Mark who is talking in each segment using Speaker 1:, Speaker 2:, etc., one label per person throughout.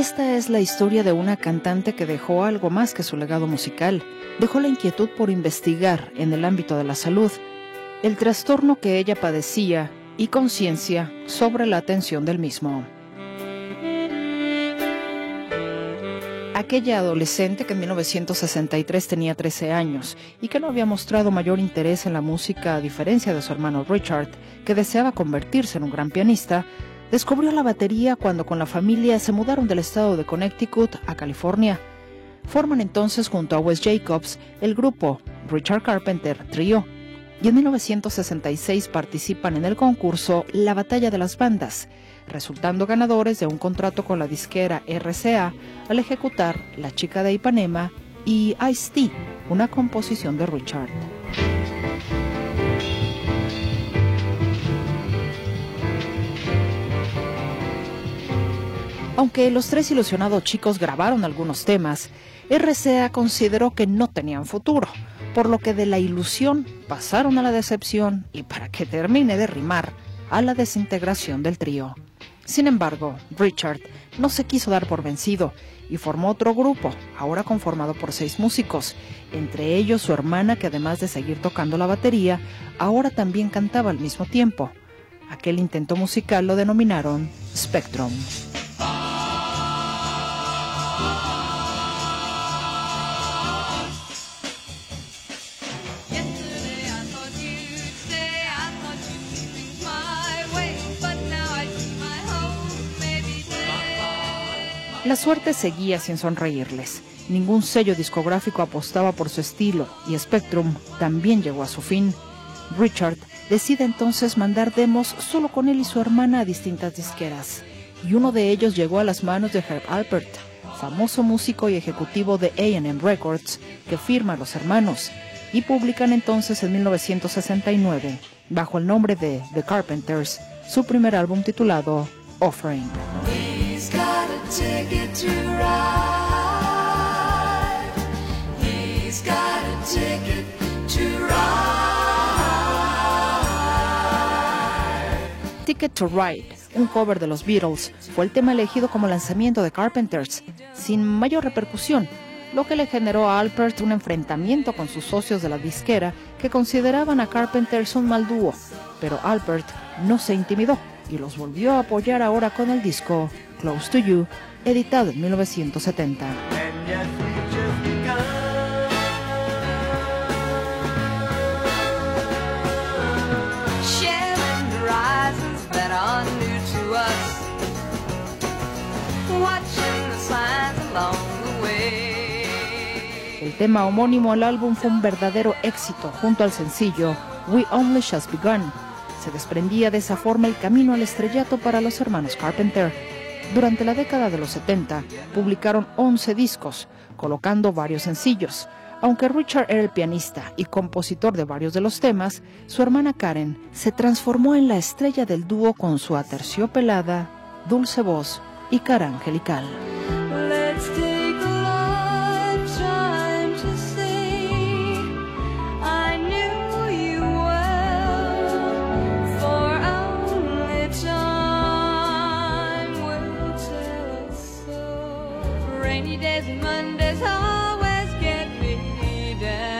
Speaker 1: Esta es la historia de una cantante que dejó algo más que su legado musical. Dejó la inquietud por investigar en el ámbito de la salud, el trastorno que ella padecía y conciencia sobre la atención del mismo. Aquella adolescente que en 1963 tenía 13 años y que no había mostrado mayor interés en la música a diferencia de su hermano Richard, que deseaba convertirse en un gran pianista, descubrió la batería cuando con la familia se mudaron del estado de Connecticut a California. Forman entonces junto a Wes Jacobs el grupo Richard Carpenter Trio y en 1966 participan en el concurso La Batalla de las Bandas, resultando ganadores de un contrato con la disquera RCA al ejecutar La Chica de Ipanema y Ice-T, una composición de Richard. Aunque los tres ilusionados chicos grabaron algunos temas, RCA consideró que no tenían futuro, por lo que de la ilusión pasaron a la decepción y, para que termine de rimar, a la desintegración del trío. Sin embargo, Richard no se quiso dar por vencido y formó otro grupo, ahora conformado por 6 músicos, entre ellos su hermana, que además de seguir tocando la batería, ahora también cantaba al mismo tiempo. Aquel intento musical lo denominaron Spectrum. La suerte seguía sin sonreírles. Ningún sello discográfico apostaba por su estilo y Spectrum también llegó a su fin. Richard decide entonces mandar demos solo con él y su hermana a distintas disqueras, y uno de ellos llegó a las manos de Herb Alpert, famoso músico y ejecutivo de A&M Records, que firma a los hermanos, y publican entonces en 1969, bajo el nombre de The Carpenters, su primer álbum titulado Offering.
Speaker 2: He's got a ticket to ride. He's got a ticket to ride.
Speaker 1: Ticket to Ride, un cover de los Beatles, fue el tema elegido como lanzamiento de Carpenters, sin mayor repercusión, lo que le generó a Alpert un enfrentamiento con sus socios de la disquera que consideraban a Carpenters un mal dúo, pero Alpert no se intimidó y los volvió a apoyar ahora con el disco Close to You, editado en 1970. El tema homónimo al álbum fue un verdadero éxito junto al sencillo We Only Just Begun. Se desprendía de esa forma el camino al estrellato para los hermanos Carpenter. Durante la década de los 70 publicaron 11 discos, colocando varios sencillos. Aunque Richard era el pianista y compositor de varios de los temas, su hermana Karen se transformó en la estrella del dúo con su aterciopelada, dulce voz y cara angelical.
Speaker 2: Rainy days and Mondays always get me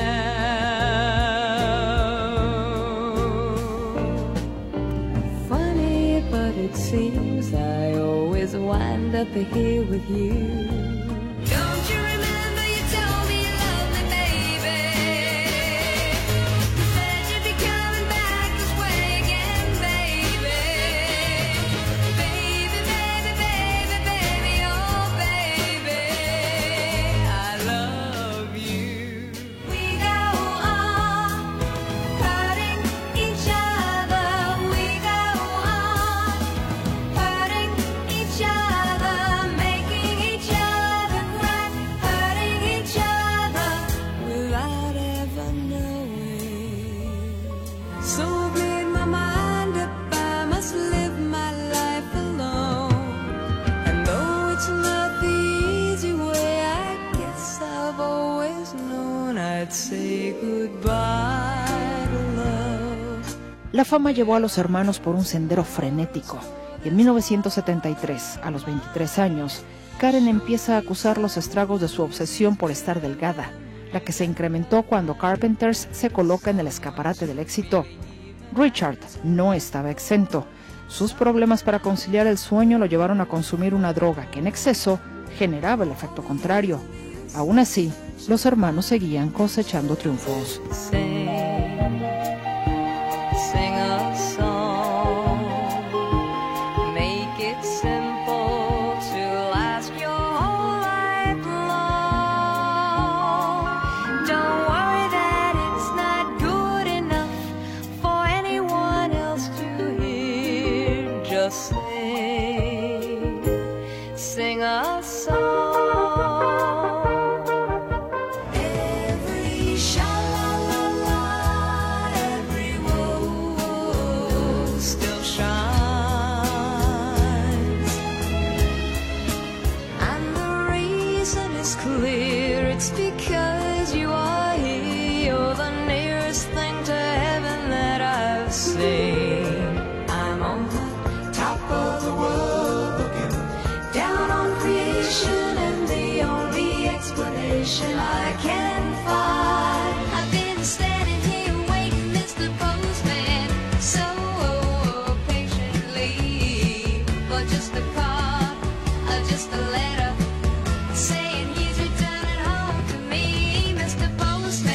Speaker 2: down. Funny, but it seems I always wind up here with you. Don't you remember you told me you loved me, baby? You said you'd be coming back this way again, baby. Baby, baby, baby, baby, oh baby, I love you. We go on hurting each other. We go on hurting each other, making each other cry, hurting each other without ever knowing. So made my mind up, I must live my life alone. And though it's not the easy way, I guess I've always known I'd say goodbye to love.
Speaker 1: La fama llevó a los hermanos por un sendero frenético y en 1973, a los 23 años, Karen empieza a acusar los estragos de su obsesión por estar delgada, la que se incrementó cuando Carpenters se coloca en el escaparate del éxito. Richard no estaba exento. Sus problemas para conciliar el sueño lo llevaron a consumir una droga que en exceso generaba el efecto contrario. Aún así, los hermanos seguían cosechando triunfos.
Speaker 2: Sing a song. Every sha-la-la-la, every woe still shines. And the reason is clear, it's because you are here. You're the nearest thing to heaven that I've seen. I'm on the top of the world looking down on creation, and the only explanation I can find. I've been standing here waiting, Mr. Postman, so patiently, for just a card, just a letter, saying he's returning home to me, Mr. Postman.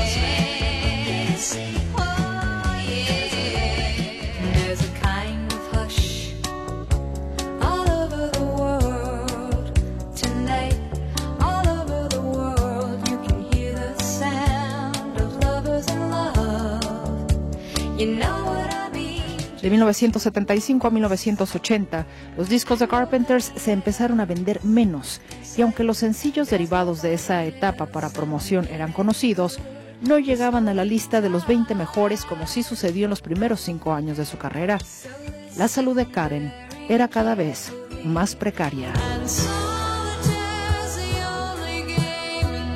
Speaker 2: Oh yeah, there's a kind of hush all over the world tonight. All over the world you can hear the sound of lovers in love. You know what I mean.
Speaker 1: De 1975 a 1980, los discos de Carpenters se empezaron a vender menos, y aunque los sencillos derivados de esa etapa para promoción eran conocidos, no llegaban a la lista de los 20 mejores como sí sucedió en los primeros 5 años de su carrera. La salud de Karen era cada vez más precaria.
Speaker 2: And solitaire's the only game in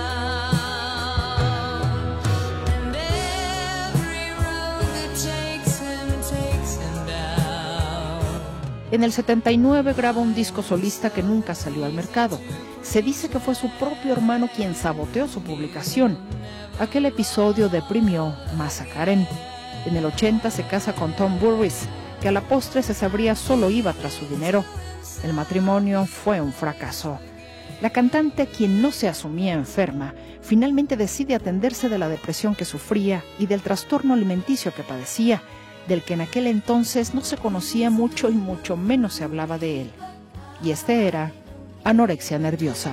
Speaker 2: town. And every road that takes him down.
Speaker 1: En el 79 graba un disco solista que nunca salió al mercado. Se dice que fue su propio hermano quien saboteó su publicación. Aquel episodio deprimió más a Karen. En el 80 se casa con Tom Burris, que a la postre se sabría solo iba tras su dinero. El matrimonio fue un fracaso. La cantante, quien no se asumía enferma, finalmente decide atenderse de la depresión que sufría y del trastorno alimenticio que padecía, del que en aquel entonces no se conocía mucho y mucho menos se hablaba de él. Y este era anorexia nerviosa.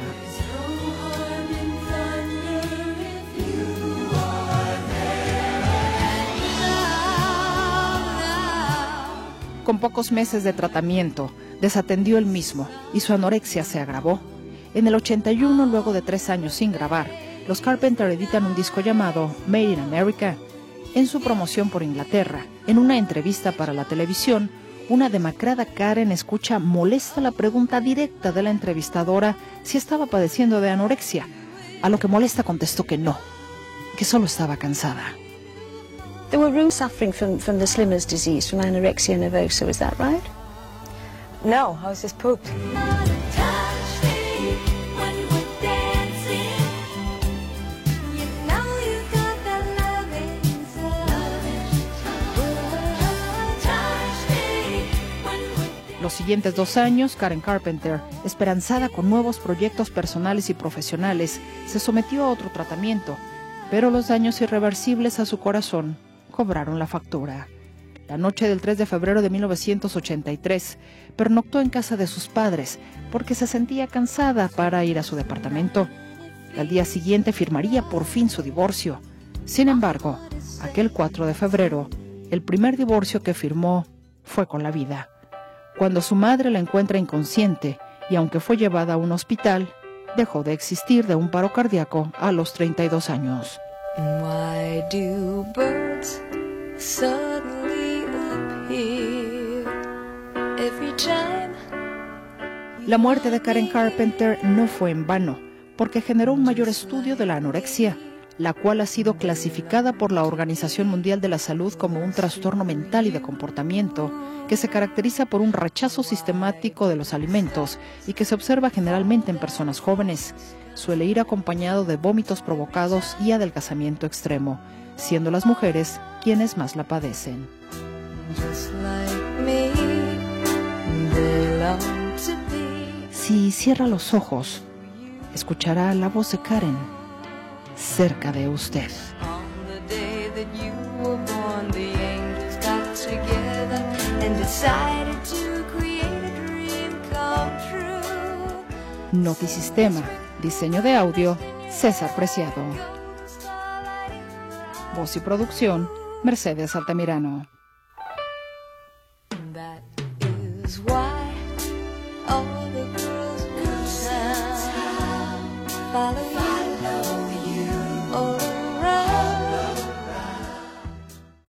Speaker 1: Con pocos meses de tratamiento, desatendió el mismo y su anorexia se agravó. En el 81, luego de 3 años sin grabar, los Carpenters editan un disco llamado Made in America. En su promoción por Inglaterra, en una entrevista para la televisión, una demacrada Karen escucha molesta la pregunta directa de la entrevistadora si estaba padeciendo de anorexia, a lo que Molesta contestó que no, que solo estaba cansada.
Speaker 3: There were rumors suffering from the Slimmer's disease, from anorexia nervosa, is that right?
Speaker 4: No, I was just pooped.
Speaker 2: Touch me when we're dancing. You know you got that loving touch me when we're dancing.
Speaker 1: Los siguientes 2 años, Karen Carpenter, esperanzada con nuevos proyectos personales y profesionales, se sometió a otro tratamiento, pero los daños irreversibles a su corazón cobraron la factura. La noche del 3 de febrero de 1983, pernoctó en casa de sus padres porque se sentía cansada para ir a su departamento. Al día siguiente firmaría por fin su divorcio. Sin embargo, aquel 4 de febrero, el primer divorcio que firmó fue con la vida. Cuando su madre la encuentra inconsciente y aunque fue llevada a un hospital, dejó de existir de un paro cardíaco a los 32 años.
Speaker 2: Why do birds suddenly appear every time?
Speaker 1: La muerte de Karen Carpenter no fue en vano, porque generó un mayor estudio de la anorexia, la cual ha sido clasificada por la Organización Mundial de la Salud como un trastorno mental y de comportamiento que se caracteriza por un rechazo sistemático de los alimentos y que se observa generalmente en personas jóvenes. Suele ir acompañado de vómitos provocados y adelgazamiento extremo, siendo las mujeres quienes más la padecen. Si cierra los ojos, escuchará la voz de Karen cerca de usted. Notisistema, diseño de audio, César Preciado. Voz y producción, Mercedes Altamirano.
Speaker 2: That is why all the girls come down, follow you, oh.